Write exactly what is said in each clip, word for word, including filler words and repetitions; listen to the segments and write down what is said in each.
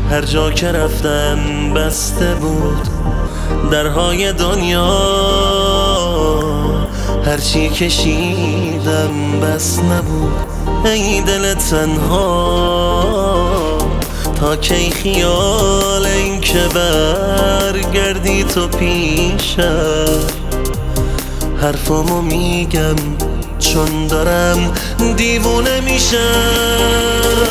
هر جا که رفتم بسته بود درهای دنیا، هرچی کشیدم بس نبود ای دل تنها. تا کی خیال این که برگردی تو پیشم، حرفامو میگم چون دارم دیوونه میشم.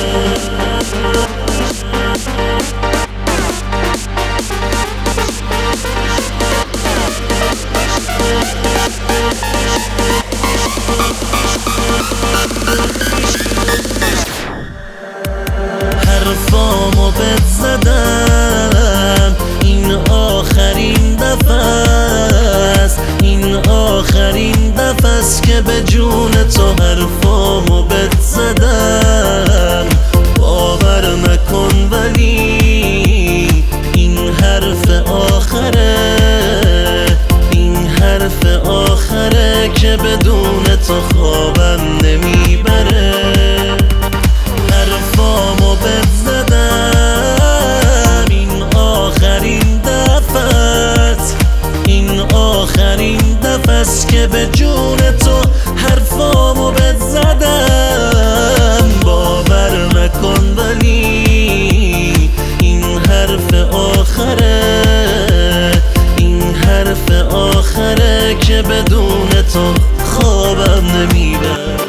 حرفامو بهت زدم، این آخرین دفعه است، این آخرین دفعه است که به جون تو حرفامو بهت زدم. باور نکن ولی این حرف آخره، این حرف آخره که بدون تو خوابم نمیبره. حرفامو بهت زدم، این آخرین دفعت، این آخرین دفعه است که به جون تو حرفامو بهت زدم. باور نکن ولی این حرف آخره، این حرف آخره که بدون تو خوابم نمیبره.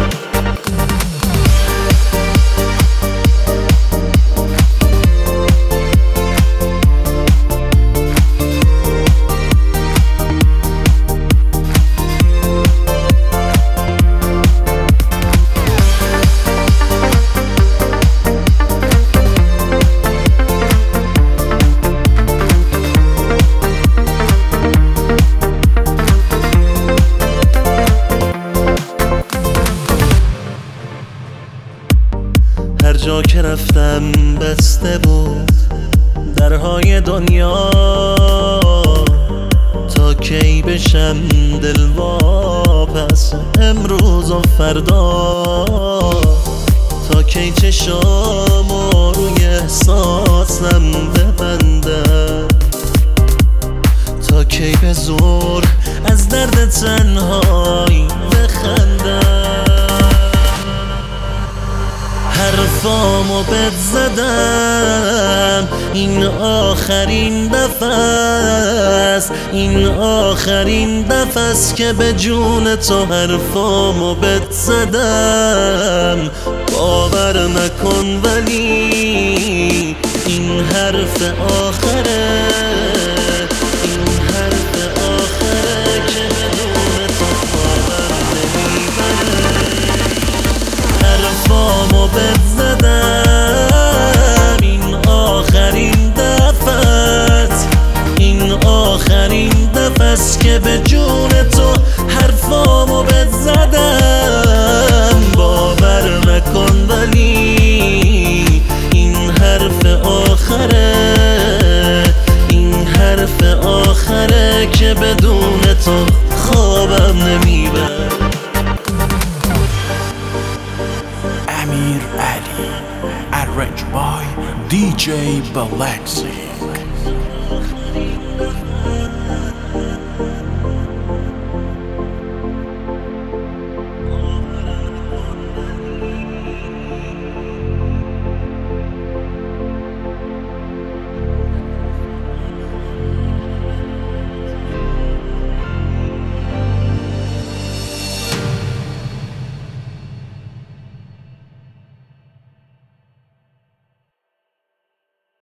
هر جا که رفتم بسته بود درهای دنیا، تا کی بشم دلواپس امروز و فردا. تا کی چشامو روی احساسم ببندم، تا کی به زور از درد تنهایی بخندم. حرفامو بهت زدم، این آخرین دفعه است، این آخرین دفعه است که به جون تو حرفامو بهت زدم. باور نکن ولی این حرف آخره، این حرف آخره که بدون تو خوابم نمیبره. حرفامو بهت زدم، این آخرین دفعت، این آخرین دفعه است که به جون تو حرفامو بهت زدم. باور نکن ولی این حرف آخره، این حرف آخره که بدون تو خوابم نمیبره. Amir Ali, arranged by D J Balaxi.